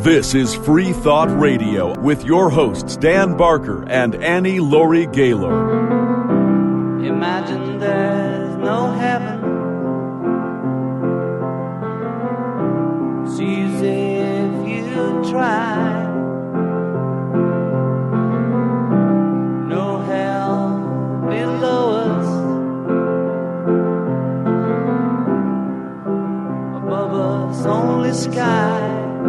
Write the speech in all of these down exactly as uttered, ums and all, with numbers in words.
This is Free Thought Radio with your hosts Dan Barker and Annie Laurie Gaylor. Imagine there's no heaven. See if you try. No hell below us. Above us only sky.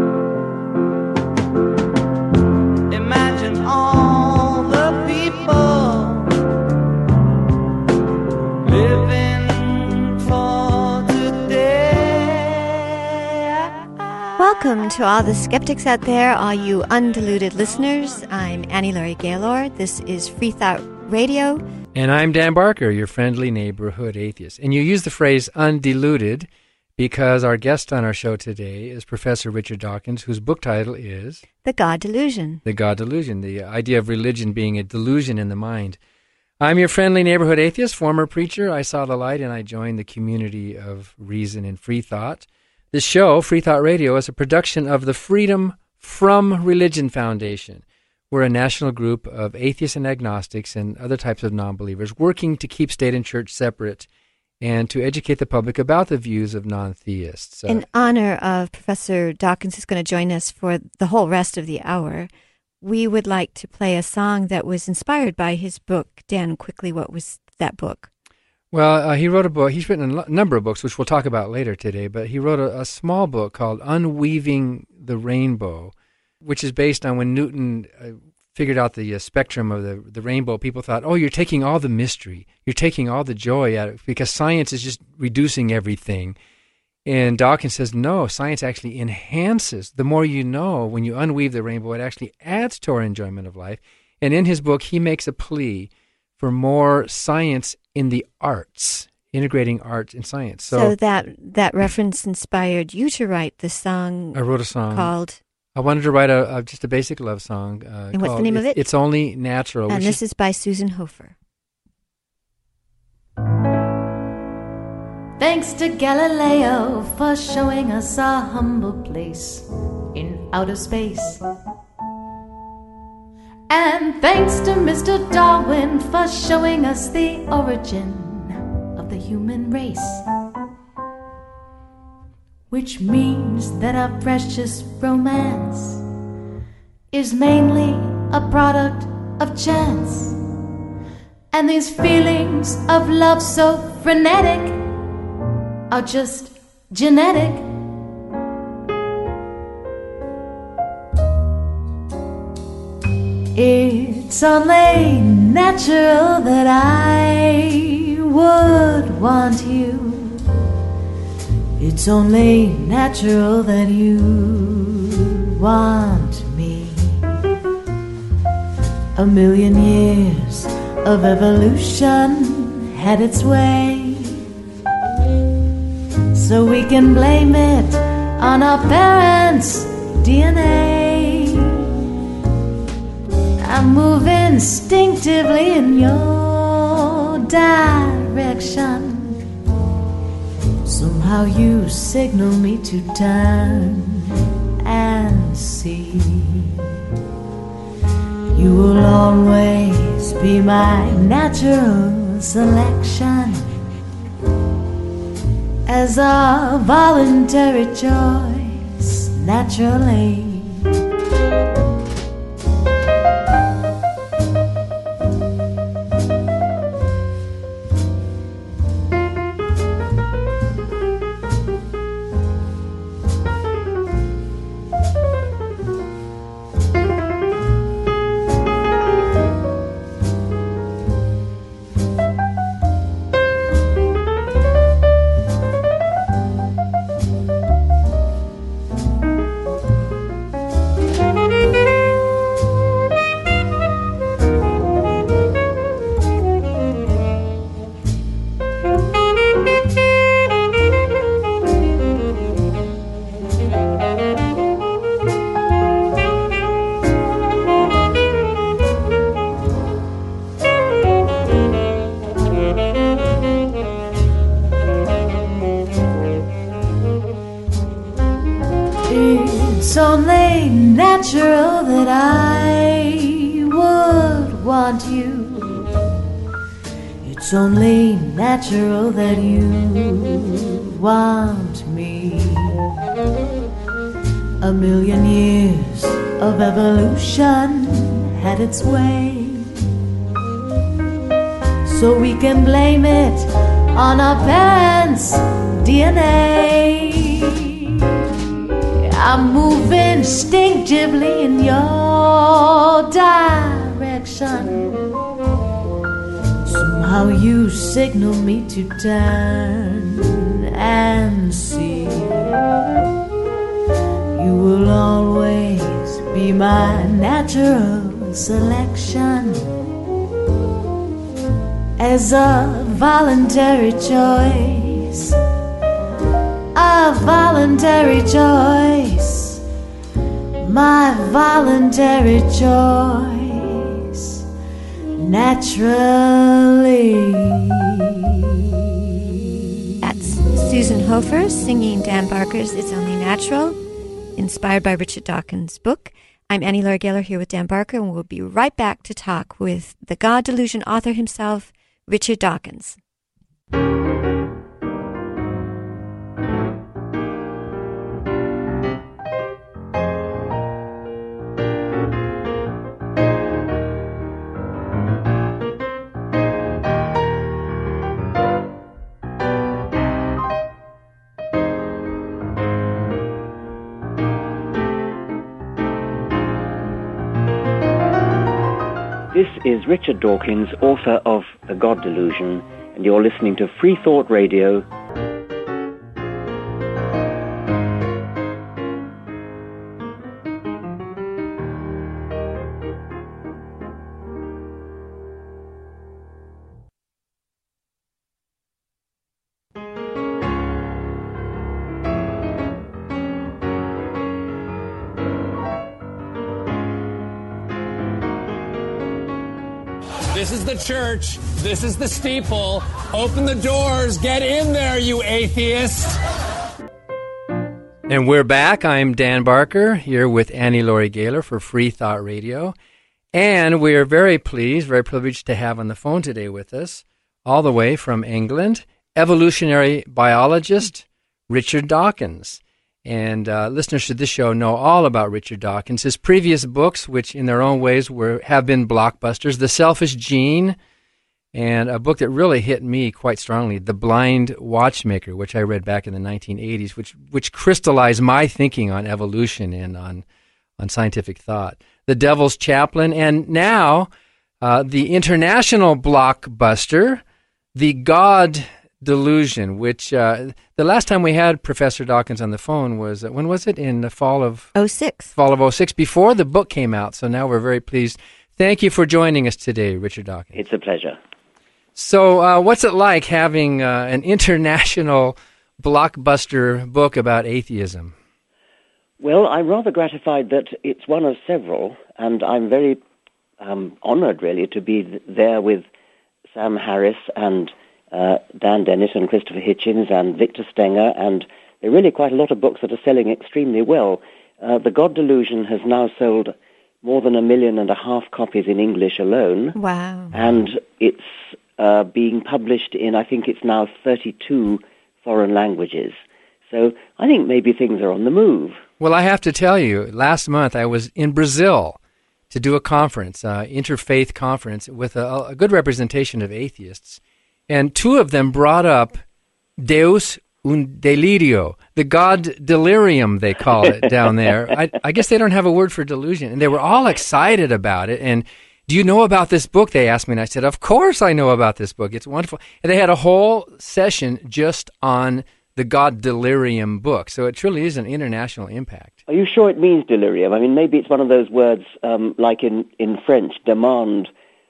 Welcome to all the skeptics out there, all you undiluted listeners. I'm Annie Laurie Gaylor. This is Free Thought Radio. And I'm Dan Barker, your friendly neighborhood atheist. And you use the phrase undiluted because our guest on our show today is Professor Richard Dawkins, whose book title is The God Delusion. The God Delusion, the idea of religion being a delusion in the mind. I'm your friendly neighborhood atheist, former preacher. I saw the light and I joined the community of reason and free thought. This show, Free Thought Radio, is a production of the Freedom from Religion Foundation. We're a national group of atheists and agnostics and other types of non-believers working to keep state and church separate and to educate the public about the views of non-theists. Uh, In honor of Professor Dawkins, who's going to join us for the whole rest of the hour, we would like to play a song that was inspired by his book. Dan, quickly, what was that book? Well, uh, he wrote a book. He's written a l- number of books, which we'll talk about later today, but he wrote a, a small book called Unweaving the Rainbow, which is based on when Newton uh, figured out the uh, spectrum of the, the rainbow. People thought, oh, you're taking all the mystery. You're taking all the joy out of it because science is just reducing everything. And Dawkins says, no, science actually enhances. The more you know, when you unweave the rainbow, it actually adds to our enjoyment of life. And in his book, he makes a plea for more science in the arts, integrating art and science. So, so that that reference inspired you to write the song. I wrote a song called. I wanted to write a, a just a basic love song. Uh, and what's the name it's, of it? It's Only Natural. And this is, is by Susan Hofer. Thanks to Galileo for showing us our humble place in outer space. And thanks to Mister Darwin for showing us the origin of the human race. Which means that our precious romance is mainly a product of chance. And these feelings of love so frenetic are just genetic. It's only natural that I would want you. It's only natural that you want me. A million years of evolution had its way, so we can blame it on our parents' D N A. I move instinctively in your direction. Somehow you signal me to turn and see. You will always be my natural selection, as a voluntary choice, naturally. want you. It's only natural that you want me. A million years of evolution had its way, so we can blame it on our parents' D N A. I move instinctively in your direction. Somehow you signal me to turn and see. You will always be my natural selection. As a voluntary choice, a voluntary choice, my voluntary choice, naturally. That's Susan Hofer singing Dan Barker's It's Only Natural, inspired by Richard Dawkins' book. I'm Annie Laurie Gaylor here with Dan Barker, and we'll be right back to talk with the God Delusion author himself, Richard Dawkins. This is Richard Dawkins, author of The God Delusion, and you're listening to Free Thought Radio. This is the church. This is the steeple. Open the doors. Get in there, you atheist. And we're back. I'm Dan Barker here with Annie Laurie Gaylor for Free Thought Radio. And we are very pleased, very privileged to have on the phone today with us, all the way from England, evolutionary biologist Richard Dawkins. And uh, listeners to this show know all about Richard Dawkins. His previous books, which in their own ways were have been blockbusters, The Selfish Gene, and a book that really hit me quite strongly, The Blind Watchmaker, which I read back in the nineteen eighties, which which crystallized my thinking on evolution and on, on scientific thought. The Devil's Chaplain, and now uh, the international blockbuster, The God Delusion, which uh, the last time we had Professor Dawkins on the phone was, uh, when was it? In the fall of... oh six. Fall of oh six, before the book came out. So now we're very pleased. Thank you for joining us today, Richard Dawkins. It's a pleasure. So uh, what's it like having uh, an international blockbuster book about atheism? Well, I'm rather gratified that it's one of several, and I'm very um, honored, really, to be th- there with Sam Harris and Uh, Dan Dennett and Christopher Hitchens and Victor Stenger, and there are really quite a lot of books that are selling extremely well. Uh, The God Delusion has now sold more than a million and a half copies in English alone. Wow. And it's uh, being published in, I think it's now thirty-two foreign languages. So I think maybe things are on the move. Well, I have to tell you, last month I was in Brazil to do a conference, uh, interfaith conference, with a, a good representation of atheists. And two of them brought up Deus un delirio, the God delirium, they call it down there. I, I guess they don't have a word for delusion. And they were all excited about it. And do you know about this book? They asked me, and I said, of course I know about this book. It's wonderful. And they had a whole session just on the God delirium book. So it truly is an international impact. Are you sure it means delirium? I mean, maybe it's one of those words um, like in, in French, demand.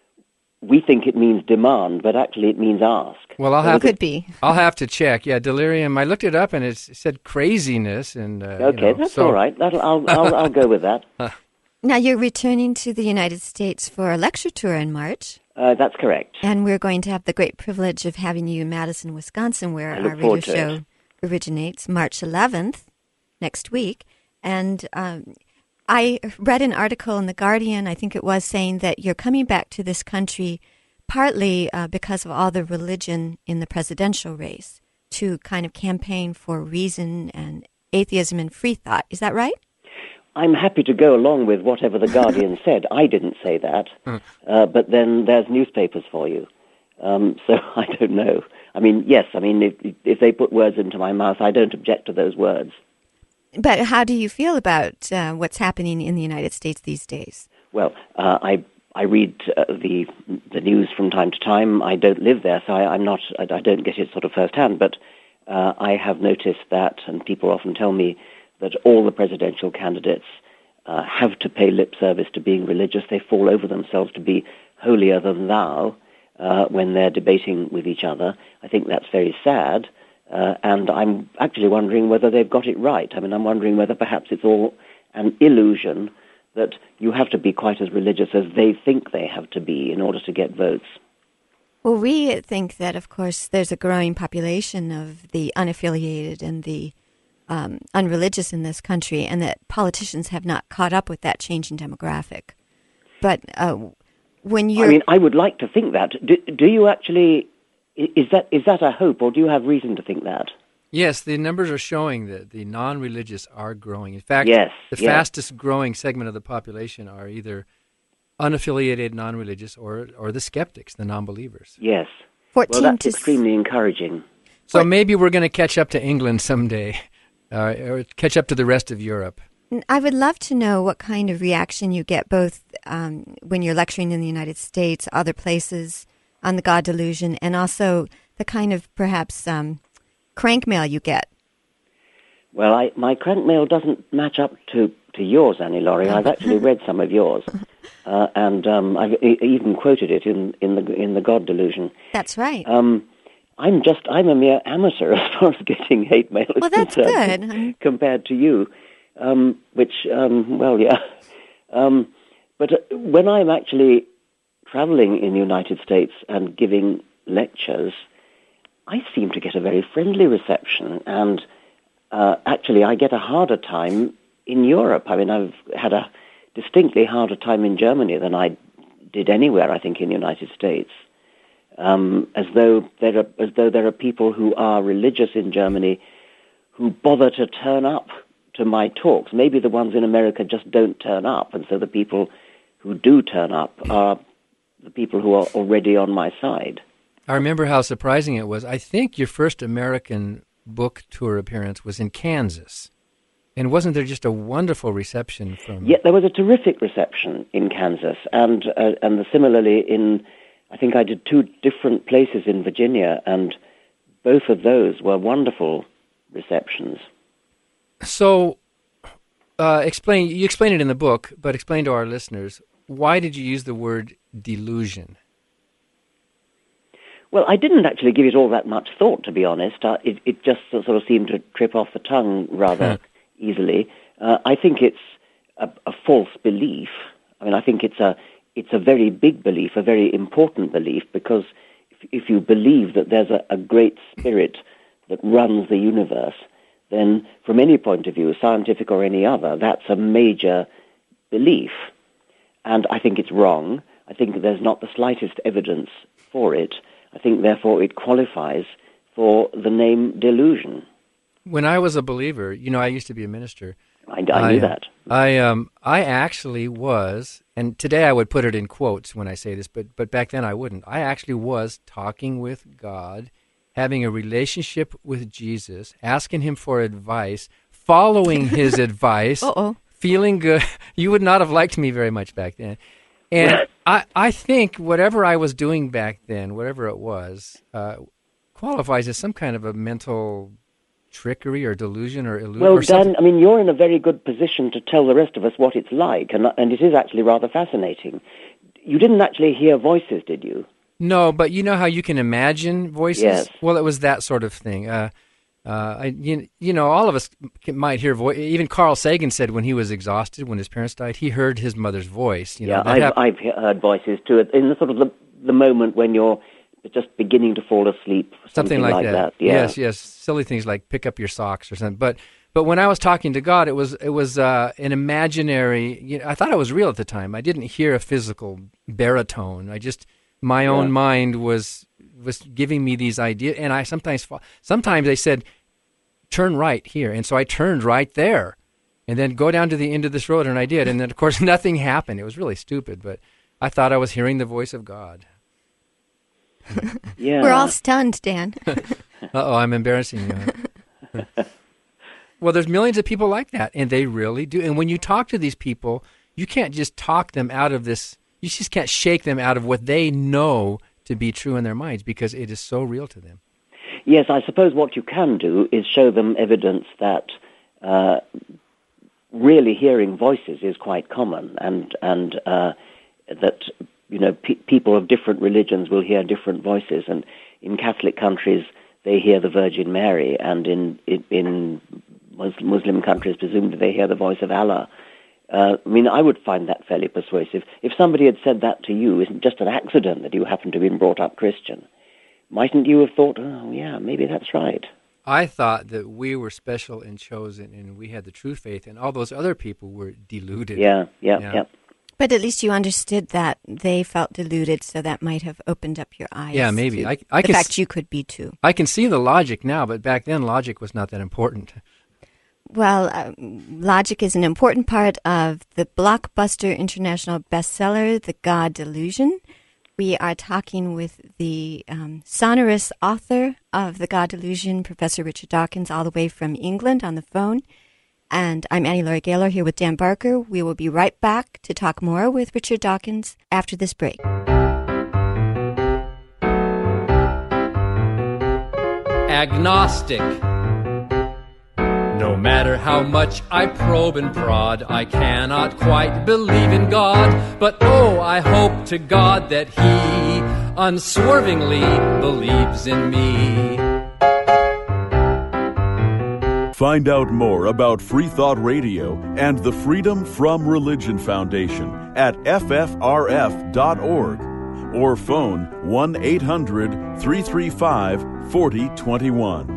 We think it means demand, but actually it means ask. Well, I'll have Could to, be. I'll have to check. Yeah, delirium. I looked it up, and it said craziness. And uh, Okay, you know, that's so. all right. That'll, I'll, I'll, I'll go with that. Now you're returning to the United States for a lecture tour in March. Uh, that's correct. And we're going to have the great privilege of having you in Madison, Wisconsin, where I our look radio forward to show it. originates, March eleventh, next week. And um, I read an article in The Guardian, I think it was, saying that you're coming back to this country partly uh, because of all the religion in the presidential race to kind of campaign for reason and atheism and free thought. Is that right? I'm happy to go along with whatever The Guardian said. I didn't say that. Uh, but then there's newspapers for you. Um, so I don't know. I mean, yes, I mean, if, if they put words into my mouth, I don't object to those words. But how do you feel about uh, what's happening in the United States these days? Well, uh, I I read uh, the the news from time to time. I don't live there, so I, I'm not. I, I don't get it sort of firsthand. But uh, I have noticed that, and people often tell me that all the presidential candidates uh, have to pay lip service to being religious. They fall over themselves to be holier than thou uh, when they're debating with each other. I think that's very sad. Uh, and I'm actually wondering whether they've got it right. I mean, I'm wondering whether perhaps it's all an illusion that you have to be quite as religious as they think they have to be in order to get votes. Well, we think that, of course, there's a growing population of the unaffiliated and the um, unreligious in this country, and that politicians have not caught up with that changing demographic. But uh, when you're... I mean, I would like to think that. Do, do you actually... Is that is that a hope, or do you have reason to think that? Yes, the numbers are showing that the non-religious are growing. In fact, yes, the yes. fastest growing segment of the population are either unaffiliated non-religious or or the skeptics, the non-believers. Yes. fourteen well, that's to extremely encouraging. So maybe we're going to catch up to England someday, uh, or catch up to the rest of Europe. I would love to know what kind of reaction you get both um, when you're lecturing in the United States, other places, on the God delusion, and also the kind of perhaps um, crank mail you get. Well, I, my crank mail doesn't match up to, to yours, Annie Laurie. I've actually read some of yours, uh, and um, I've e- even quoted it in, in the in the God delusion. That's right. Um, I'm just I'm a mere amateur as far as getting hate mail is well, that's concerned, good compared to you, um, which um, well, yeah. Um, but uh, when I'm actually traveling in the United States and giving lectures, I seem to get a very friendly reception, and uh, actually I get a harder time in Europe. I mean, I've had a distinctly harder time in Germany than I did anywhere, I think, in the United States. Um, as though there are, as though there are people who are religious in Germany who bother to turn up to my talks. Maybe the ones in America just don't turn up, and so the people who do turn up are the people who are already on my side. I remember how surprising it was. I think your first American book tour appearance was in Kansas. And wasn't there just a wonderful reception from... Yeah, there was a terrific reception in Kansas. And, uh, and the, similarly in, I think I did two different places in Virginia, and both of those were wonderful receptions. So, uh, explain, you explain it in the book, but explain to our listeners, why did you use the word delusion? Well, I didn't actually give it all that much thought, to be honest. Uh, it, it just sort of seemed to trip off the tongue rather easily. Uh, I think it's a, a false belief. I mean, I think it's a it's a very big belief, a very important belief, because if, if you believe that there's a, a great spirit that runs the universe, then from any point of view, scientific or any other, that's a major belief. And I think it's wrong. I think there's not the slightest evidence for it. I think, therefore, it qualifies for the name delusion. When I was a believer, you know, I used to be a minister. I, I knew I, that. I um I actually was, and today I would put it in quotes when I say this, but but back then I wouldn't. I actually was talking with God, having a relationship with Jesus, asking him for advice, following his advice. Uh-oh. Feeling good. You would not have liked me very much back then. And I, I think whatever I was doing back then, whatever it was, uh, qualifies as some kind of a mental trickery or delusion or illusion. Well, or Dan, I mean, you're in a very good position to tell the rest of us what it's like, and, and it is actually rather fascinating. You didn't actually hear voices, did you? No, but you know how you can imagine voices? Yes. Well, it was that sort of thing. Uh, Uh, I, you, you know, all of us might hear voice. Even Carl Sagan said when he was exhausted, when his parents died, he heard his mother's voice. You know, yeah, I've, hap- I've heard voices too, in the sort of the, the moment when you're just beginning to fall asleep, something, something like, like that. that. Yeah. Yes, yes, silly things like pick up your socks or something. But, But when I was talking to God, it was it was uh, an imaginary. You know, I thought it was real at the time. I didn't hear a physical baritone. I just my yeah. own mind was was giving me these ideas, and I sometimes sometimes they said, "Turn right here," and so I turned right there, and then go down to the end of this road, and I did, and then of course nothing happened. It was really stupid, but I thought I was hearing the voice of God. Yeah, we're all stunned, Dan. Uh-oh, I'm embarrassing you. Well, there's millions of people like that, and they really do. And when you talk to these people, you can't just talk them out of this. You just can't shake them out of what they know to be true in their minds because it is so real to them. Yes, I suppose what you can do is show them evidence that uh, really hearing voices is quite common, and and uh, that you know pe- people of different religions will hear different voices, and in Catholic countries they hear the Virgin Mary, and in in, in Muslim countries, presumably they hear the voice of Allah. Uh, I mean, I would find that fairly persuasive. If somebody had said that to you, isn't just an accident that you happen to have been brought up Christian, mightn't you have thought, oh, yeah, maybe that's right? I thought that we were special and chosen, and we had the true faith, and all those other people were deluded. Yeah, yeah, yeah. yeah. But at least you understood that they felt deluded, so that might have opened up your eyes. Yeah, maybe. I, I the can fact s- you could be too. I can see the logic now, but back then logic was not that important. Well, uh, logic is an important part of the blockbuster international bestseller, The God Delusion. We are talking with the um, sonorous author of The God Delusion, Professor Richard Dawkins, all the way from England on the phone. And I'm Annie Laurie Gaylor here with Dan Barker. We will be right back to talk more with Richard Dawkins after this break. Agnostic. No matter how much I probe and prod, I cannot quite believe in God. But oh, I hope to God that He unswervingly believes in me. Find out more about Free Thought Radio and the Freedom From Religion Foundation at F F R F dot org or phone one eight hundred three three five four zero two one.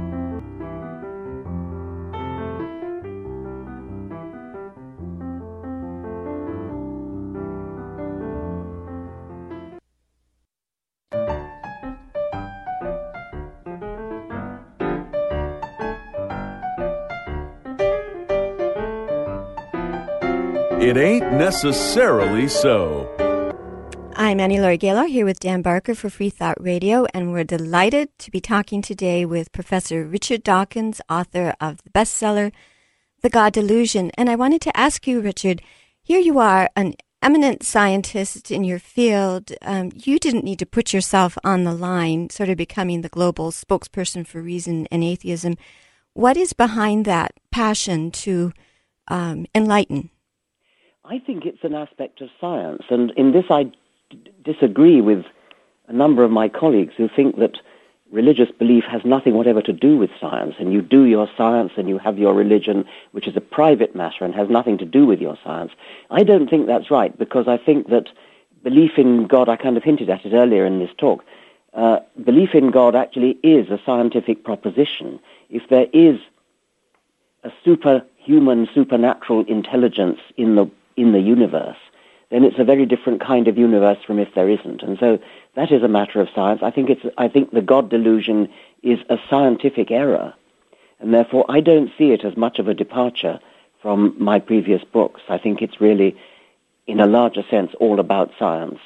It ain't necessarily so. I'm Annie Laurie Gaylor here with Dan Barker for Free Thought Radio, and we're delighted to be talking today with Professor Richard Dawkins, author of the bestseller, The God Delusion. And I wanted to ask you, Richard, here you are, an eminent scientist in your field. Um, you didn't need to put yourself on the line, sort of becoming the global spokesperson for reason and atheism. What is behind that passion to um, enlighten? I think it's an aspect of science, and in this I d- disagree with a number of my colleagues who think that religious belief has nothing whatever to do with science, and you do your science and you have your religion, which is a private matter and has nothing to do with your science. I don't think that's right, because I think that belief in God, I kind of hinted at it earlier in this talk, uh, belief in God actually is a scientific proposition. If there is a superhuman, supernatural intelligence in the in the universe, then it's a very different kind of universe from if there isn't. And so that is a matter of science. I think it's I think the God delusion is a scientific error, and therefore I don't see it as much of a departure from my previous books. I think it's really, in a larger sense, all about science.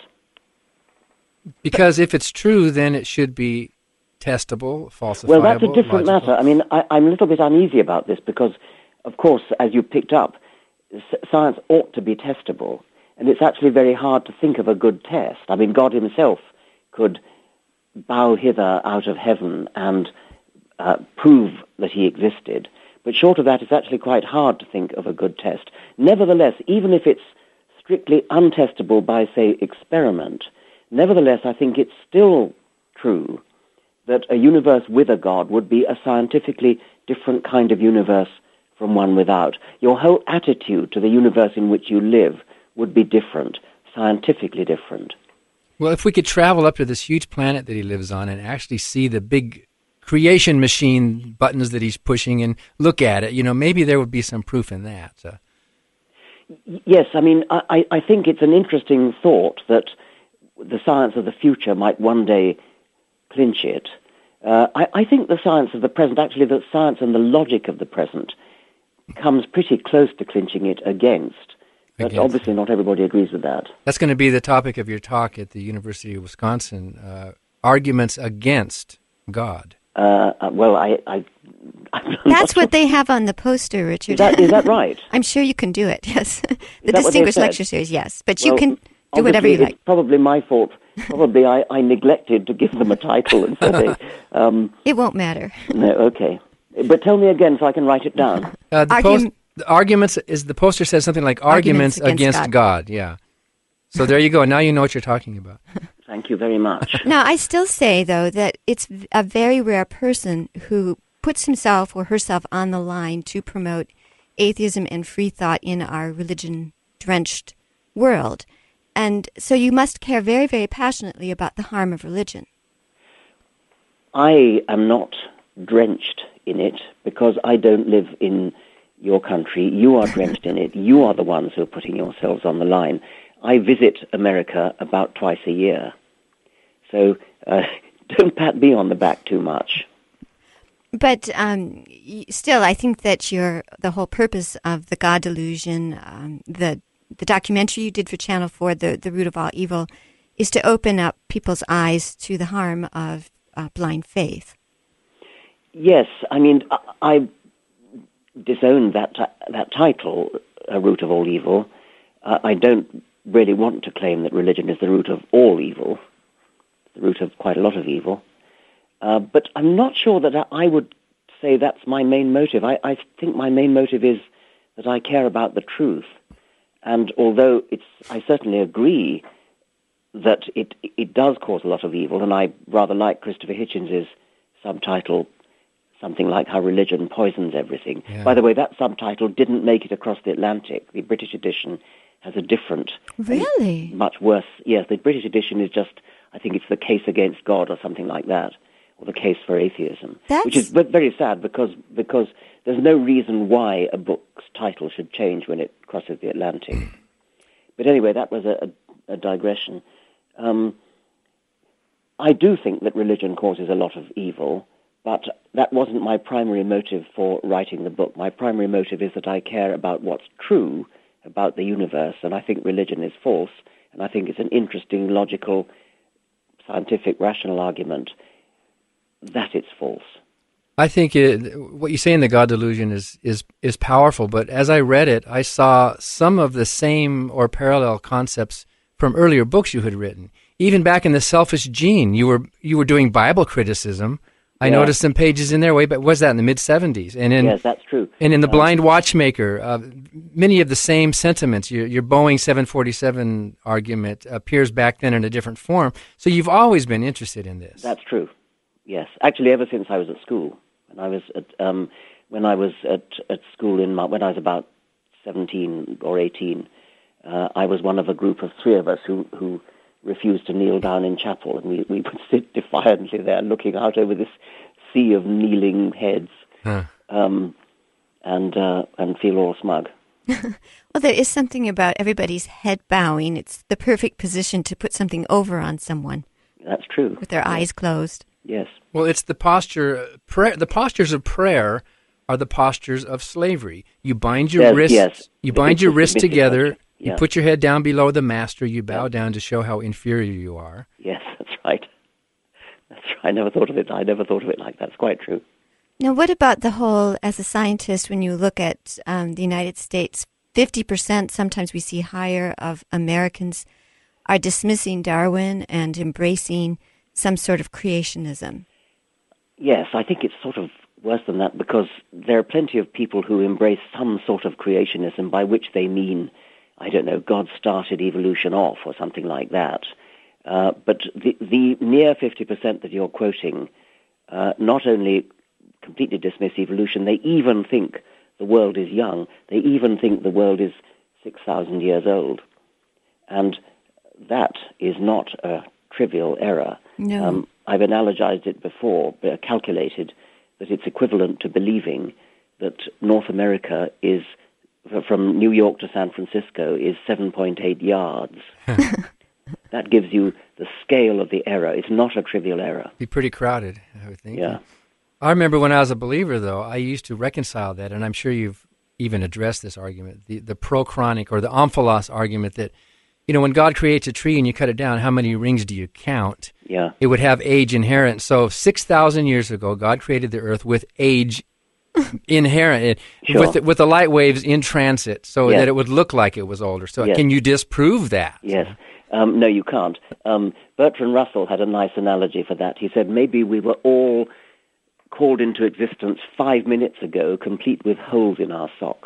Because if it's true, then it should be testable, falsifiable. Well, that's a different logical. matter. I mean, I, I'm a little bit uneasy about this because, of course, as you picked up, science ought to be testable, and it's actually very hard to think of a good test. I mean, God himself could bow hither out of heaven and uh, prove that he existed, but short of that, it's actually quite hard to think of a good test. Nevertheless, even if it's strictly untestable by, say, experiment, nevertheless, I think it's still true that a universe with a God would be a scientifically different kind of universe from one without. Your whole attitude to the universe in which you live would be different, scientifically different. Well, if we could travel up to this huge planet that he lives on and actually see the big creation machine buttons that he's pushing and look at it. You know, maybe there would be some proof in that. So. Yes, I mean, I, I think it's an interesting thought that the science of the future might one day clinch it. Uh, I, I think the science of the present, actually the science and the logic of the present, comes pretty close to clinching it against. But against. Obviously not everybody agrees with that. That's going to be the topic of your talk at the University of Wisconsin, uh, arguments against God. Uh, uh, well, I... I That's what they have on the poster, Richard. Is that, is that right? I'm sure you can do it, yes. The Distinguished Lecture Series, yes. But well, you can do whatever you like. It's probably my fault. Probably I, I neglected to give them a title. And so they, um, it won't matter. No, okay. But tell me again so I can write it down. Uh, the, Argum- post, the arguments is the poster says something like arguments, arguments against, against God. God. Yeah. So there you go. Now you know what you're talking about. Thank you very much. Now, I still say, though, that it's a very rare person who puts himself or herself on the line to promote atheism and free thought in our religion-drenched world. And so you must care very, very passionately about the harm of religion. I am not drenched in it because I don't live in your country. You are drenched in it. You are the ones who are putting yourselves on the line. I visit America about twice a year. So uh, don't pat me on the back too much. But um, still, I think that your the whole purpose of the God Delusion, um, the the documentary you did for Channel four, the, the Root of All Evil, is to open up people's eyes to the harm of uh, blind faith. Yes, I mean, I, I disowned that t- that title, A Root of All Evil. Uh, I don't really want to claim that religion is the root of all evil, the root of quite a lot of evil. Uh, but I'm not sure that I would say that's my main motive. I, I think my main motive is that I care about the truth. And although it's, I certainly agree that it it does cause a lot of evil, and I rather like Christopher Hitchens' subtitle, something like How Religion Poisons Everything. Yeah. By the way, that subtitle didn't make it across the Atlantic. The British edition has a different... Really? Much worse. Yes, the British edition is just, I think it's The Case Against God or something like that, or The Case for Atheism. That's... Which is very sad because because there's no reason why a book's title should change when it crosses the Atlantic. But anyway, that was a, a, a digression. Um, I do think that religion causes a lot of evil, but that wasn't my primary motive for writing the book. My primary motive is that I care about what's true about the universe, and I think religion is false, and I think it's an interesting, logical, scientific, rational argument that it's false. I think it, what you say in The God Delusion is, is is powerful, but as I read it, I saw some of the same or parallel concepts from earlier books you had written. Even back in The Selfish Gene, you were you were doing Bible criticism. I yeah. noticed some pages in there way, but was that in the mid seventies? And in yes, that's true. And in The um, Blind Watchmaker, uh, many of the same sentiments. Your, your Boeing seven forty-seven argument appears back then in a different form. So you've always been interested in this. That's true. Yes, actually, ever since I was at school, when I was at um, when I was at, at school in my, when I was about seventeen or eighteen, uh, I was one of a group of three of us who who refused to kneel down in chapel, and we, we would sit defiantly there, looking out over this sea of kneeling heads, huh. um, and uh, and feel all smug. Well, there is something about everybody's head bowing. It's the perfect position to put something over on someone. That's true. With their eyes closed. Yes. Well, it's the posture. Prayer, the postures of prayer are the postures of slavery. You bind your yes, wrists. Yes. You bind it's your wrists together. Yeah. You put your head down below the master. You bow yeah. down to show how inferior you are. Yes, that's right. That's right. I never thought of it. I never thought of it like that. It's quite true. Now, what about the whole? As a scientist, when you look at um, the United States, fifty percent, sometimes we see higher, of Americans are dismissing Darwin and embracing some sort of creationism. Yes, I think it's sort of worse than that because there are plenty of people who embrace some sort of creationism by which they mean, I don't know, God started evolution off or something like that. Uh, but the, the near fifty percent that you're quoting uh, not only completely dismiss evolution, they even think the world is young. They even think the world is six thousand years old. And that is not a trivial error. No. Um, I've analogized it before, uh, calculated that it's equivalent to believing that North America is, from New York to San Francisco, is seven point eight yards. That gives you the scale of the error. It's not a trivial error. Be pretty crowded, I would think. Yeah. I remember when I was a believer, though, I used to reconcile that, and I'm sure you've even addressed this argument, the, the prochronic or the omphalos argument that, you know, when God creates a tree and you cut it down, how many rings do you count? Yeah. It would have age inherent. So six thousand years ago, God created the earth with age inherent, Sure. with, the, with the light waves in transit so Yes. that it would look like it was older. So Yes. can you disprove that? Yes. Um, no, you can't. Um, Bertrand Russell had a nice analogy for that. He said maybe we were all called into existence five minutes ago, complete with holes in our socks.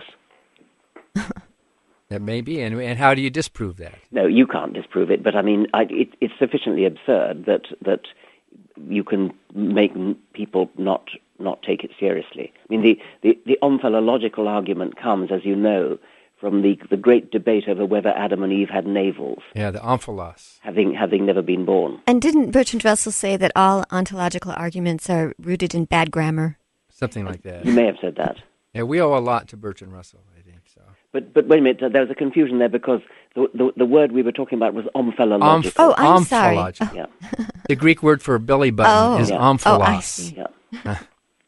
That may be. And, and how do you disprove that? No, you can't disprove it, but I mean, I, it, it's sufficiently absurd that that you can make m- people not not take it seriously. I mean, the, the, the omphilological argument comes, as you know, from the, the great debate over whether Adam and Eve had navels, Yeah, the omphalos. having having never been born. And didn't Bertrand Russell say that all ontological arguments are rooted in bad grammar? Something like that. You may have said that. Yeah, we owe a lot to Bertrand Russell, I think. So. But but wait a minute, there was a confusion there because the the, the word we were talking about was omphilological. Omph- Oh, I'm sorry. omphalogical. Yeah, The Greek word for belly button Oh. is Yeah. omphalos. Oh, I see. yeah.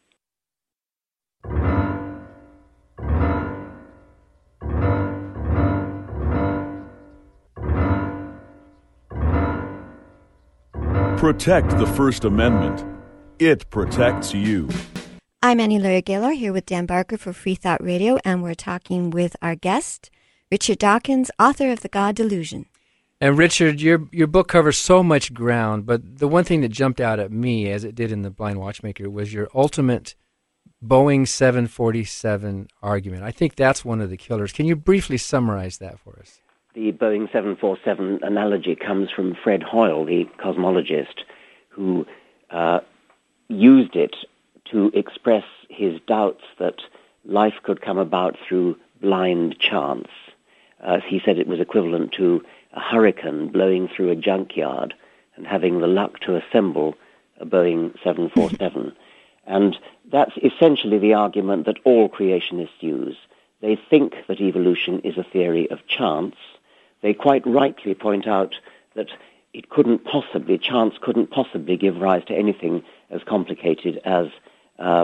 Protect the First Amendment. It protects you. I'm Annie Laurie Gaylor here with Dan Barker for Free Thought Radio, and we're talking with our guest, Richard Dawkins, author of The God Delusion. And Richard, your your book covers so much ground, but the one thing that jumped out at me, as it did in The Blind Watchmaker, was your ultimate Boeing seven forty-seven argument. I think that's one of the killers. Can you briefly summarize that for us? The Boeing seven forty-seven analogy comes from Fred Hoyle, the cosmologist, who uh, used it to express his doubts that life could come about through blind chance. Uh, he said it was equivalent to a hurricane blowing through a junkyard and having the luck to assemble a Boeing seven forty-seven. And that's essentially the argument that all creationists use. They think that evolution is a theory of chance. They quite rightly point out that it couldn't possibly, chance couldn't possibly give rise to anything as complicated as uh,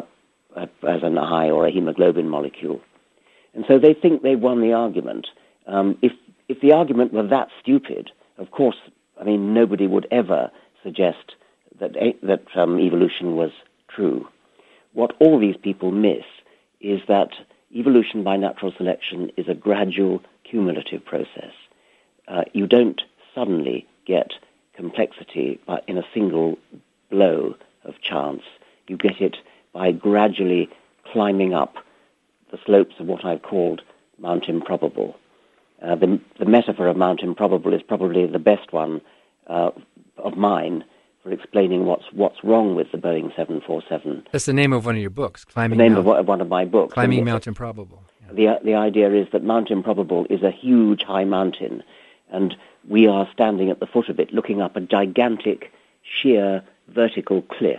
as an eye or a hemoglobin molecule. And so they think they won the argument. Um, if if the argument were that stupid, of course, I mean, nobody would ever suggest that that um, evolution was true. What all these people miss is that evolution by natural selection is a gradual, cumulative process. Uh, you don't suddenly get complexity by, in a single blow of chance. You get it by gradually climbing up the slopes of what I've called Mount Improbable. Uh, the, the metaphor of Mount Improbable is probably the best one uh, of mine for explaining what's what's wrong with the Boeing seven forty-seven. That's the name of one of your books, The Climbing name Mount, of one- one of my books. Climbing And Mount Improbable. Yeah. The, the idea is that Mount Improbable is a huge high mountain, and we are standing at the foot of it looking up a gigantic, sheer, vertical cliff.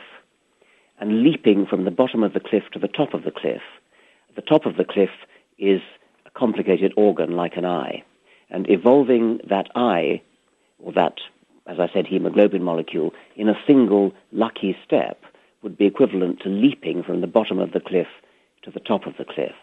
And leaping from the bottom of the cliff to the top of the cliff, the top of the cliff is a complicated organ like an eye. And evolving that eye, or that, as I said, hemoglobin molecule, in a single lucky step would be equivalent to leaping from the bottom of the cliff to the top of the cliff.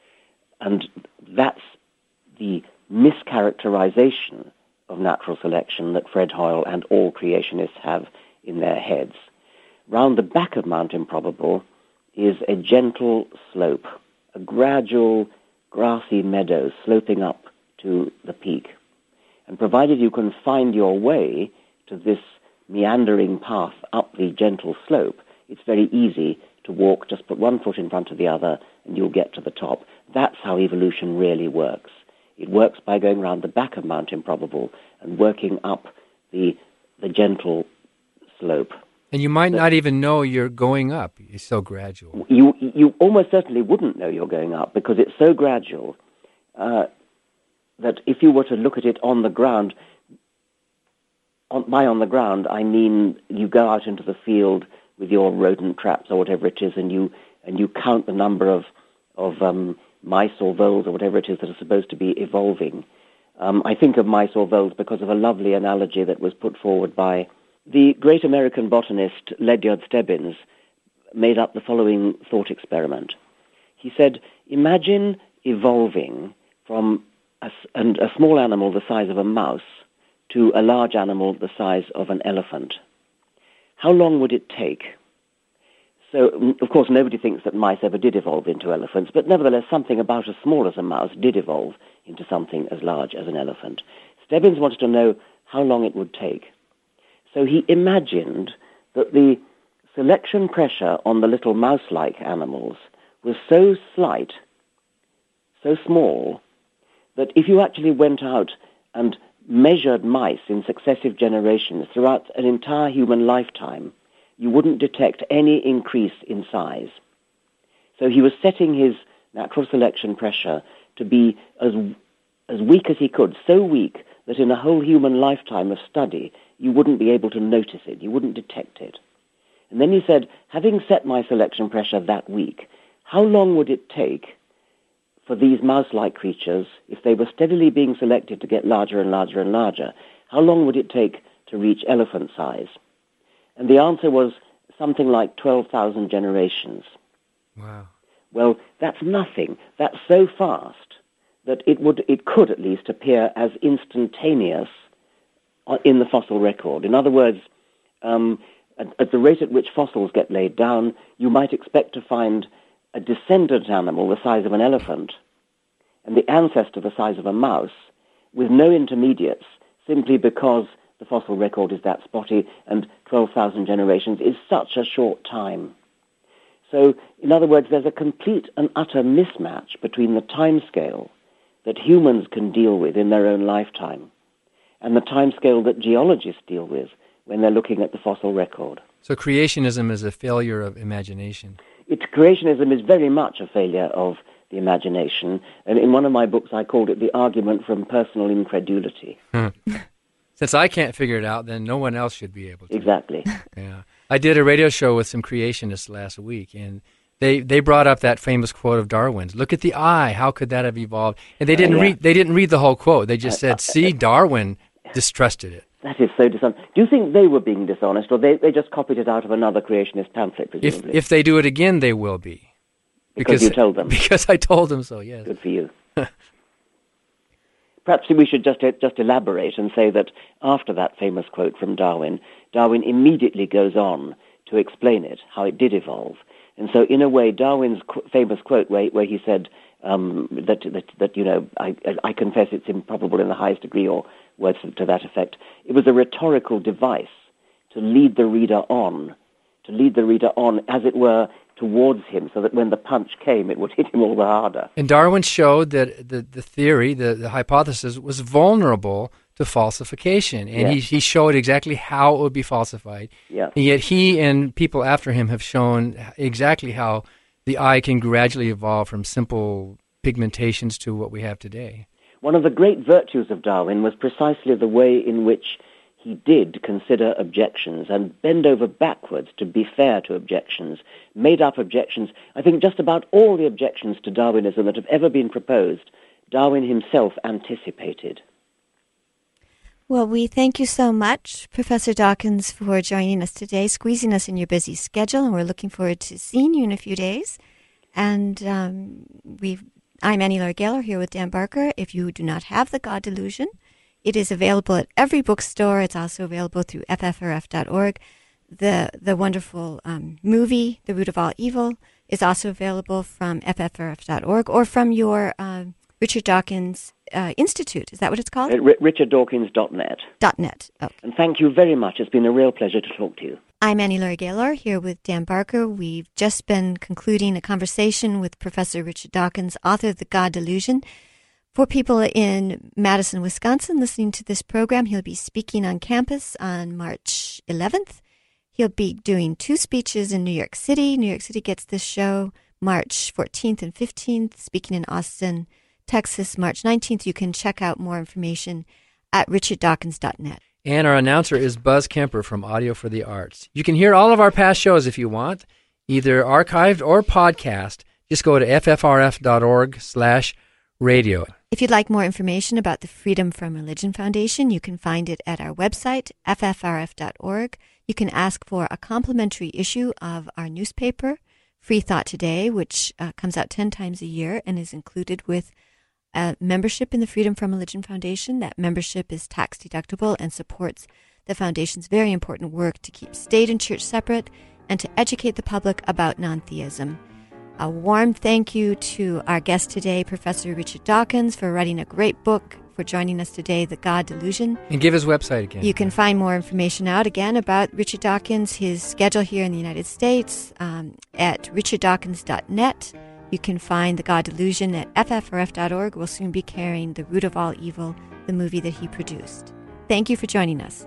And that's the mischaracterization of natural selection that Fred Hoyle and all creationists have in their heads. Round the back of Mount Improbable is a gentle slope, a gradual grassy meadow sloping up to the peak. And provided you can find your way to this meandering path up the gentle slope, it's very easy to walk, just put one foot in front of the other, and you'll get to the top. That's how evolution really works. It works by going round the back of Mount Improbable and working up the the gentle slope. And you might not even know you're going up. It's so gradual. You you almost certainly wouldn't know you're going up because it's so gradual uh, that if you were to look at it on the ground, on, by on the ground, I mean you go out into the field with your rodent traps or whatever it is, and you and you count the number of of um, mice or voles or whatever it is that are supposed to be evolving. Um, I think of mice or voles because of a lovely analogy that was put forward by the great American botanist Ledyard Stebbins. Made up the following thought experiment. He said, imagine evolving from a, and a small animal the size of a mouse to a large animal the size of an elephant. How long would it take? So, of course, nobody thinks that mice ever did evolve into elephants, but nevertheless, something about as small as a mouse did evolve into something as large as an elephant. Stebbins wanted to know how long it would take. So he imagined that the selection pressure on the little mouse-like animals was so slight, so small, that if you actually went out and measured mice in successive generations throughout an entire human lifetime, you wouldn't detect any increase in size. So he was setting his natural selection pressure to be as, as weak as he could, so weak that in a whole human lifetime of study, you wouldn't be able to notice it, you wouldn't detect it. And then he said, having set my selection pressure that weak, how long would it take for these mouse-like creatures, if they were steadily being selected to get larger and larger and larger, how long would it take to reach elephant size? And the answer was something like twelve thousand generations. Wow. Well, that's nothing. That's so fast that it would, it could at least appear as instantaneous in the fossil record. In other words, um, At, at the rate at which fossils get laid down, you might expect to find a descendant animal the size of an elephant and the ancestor the size of a mouse with no intermediates, simply because the fossil record is that spotty and twelve thousand generations is such a short time. So, in other words, there's a complete and utter mismatch between the timescale that humans can deal with in their own lifetime and the timescale that geologists deal with when they're looking at the fossil record. So creationism is a failure of imagination. It's, creationism is very much a failure of the imagination, and in one of my books I called it the argument from personal incredulity. Since I can't figure it out, then no one else should be able to. Exactly. Yeah. I did a radio show with some creationists last week, and they, they brought up that famous quote of Darwin's, "Look at the eye, how could that have evolved?" And they didn't uh, yeah. read they didn't read the whole quote. They just said, "See, Darwin distrusted it." That is so dishonest. Do you think they were being dishonest, or they, they just copied it out of another creationist pamphlet, presumably? If if they do it again, they will be. Because, because you told them. Because I told them so, yes. Good for you. Perhaps we should just just elaborate and say that after that famous quote from Darwin, Darwin immediately goes on to explain it, how it did evolve. And so, in a way, Darwin's qu- famous quote where, where he said um, that, that, that, you know, I, I confess it's improbable in the highest degree, or words to that effect, it was a rhetorical device to lead the reader on, to lead the reader on, as it were, towards him, so that when the punch came, it would hit him all the harder. And Darwin showed that the, the theory, the, the hypothesis, was vulnerable to falsification. And yes. he, he showed exactly how it would be falsified. Yeah. And yet he and people after him have shown exactly how the eye can gradually evolve from simple pigmentations to what we have today. One of the great virtues of Darwin was precisely the way in which he did consider objections and bend over backwards to be fair to objections, made up objections. I think just about all the objections to Darwinism that have ever been proposed, Darwin himself anticipated. Well, we thank you so much, Professor Dawkins, for joining us today, squeezing us in your busy schedule, and we're looking forward to seeing you in a few days. And um, we've, I'm Annie Laura-Gaylor here with Dan Barker. If you do not have The God Delusion, it is available at every bookstore. It's also available through F F R F dot org. The the wonderful um, movie, The Root of All Evil, is also available from F F R F dot org or from your uh, Richard Dawkins uh, Institute. Is that what it's called? Uh, R- richard dawkins dot net. .net. Oh. And thank you very much. It's been a real pleasure to talk to you. I'm Annie Laura-Gaylor here with Dan Barker. We've just been concluding a conversation with Professor Richard Dawkins, author of The God Delusion. For people in Madison, Wisconsin, listening to this program, he'll be speaking on campus on March eleventh. He'll be doing two speeches in New York City. New York City gets this show March fourteenth and fifteenth, speaking in Austin, Texas, March nineteenth. You can check out more information at richard dawkins dot net. And our announcer is Buzz Kemper from Audio for the Arts. You can hear all of our past shows if you want, either archived or podcast. Just go to ffrf.org slash radio. If you'd like more information about the Freedom from Religion Foundation, you can find it at our website, f f r f dot org. You can ask for a complimentary issue of our newspaper, Free Thought Today, which uh, comes out ten times a year and is included with a membership in the Freedom from Religion Foundation. That membership is tax deductible and supports the foundation's very important work to keep state and church separate and to educate the public about non-theism. A warm thank you to our guest today, Professor Richard Dawkins, for writing a great book, for joining us today, The God Delusion. And give his website again. You can find more information out again about Richard Dawkins, his schedule here in the United States, um, at richard dawkins dot net. You can find The God Delusion at f f r f dot org. We'll soon be carrying The Root of All Evil, the movie that he produced. Thank you for joining us.